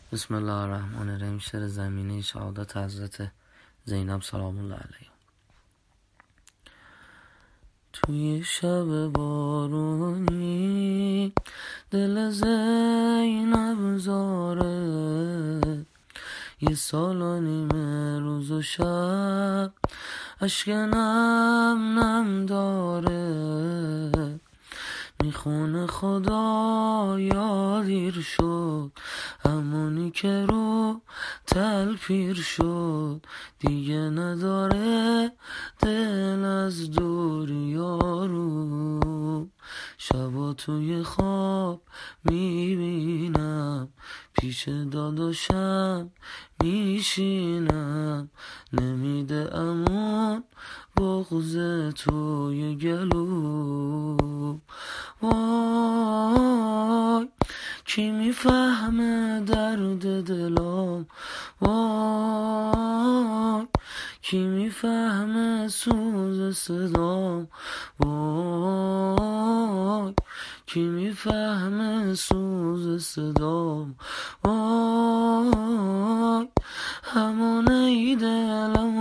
بسم الله الرحمن الرحیم. شعر زمینه شهادت حضرت زینب سلام الله علیها. توی شب بارونی دل زینب زاره، 1 سال و نیمه روز و شب اشک نم نم داره. میخونه خدایا دیر شد، همونی که رو تل پیر شد، دیگه نداره دل از دور یارو. شبا توی خواب میبینم، پیش داداشم میشینم، نمیده امون بغض توی گلو. وای کی میفهمه درد دلم، وای کی میفهمه سوز صدام، وای کی میفهمه سوز صدام. وای همونه ای دلم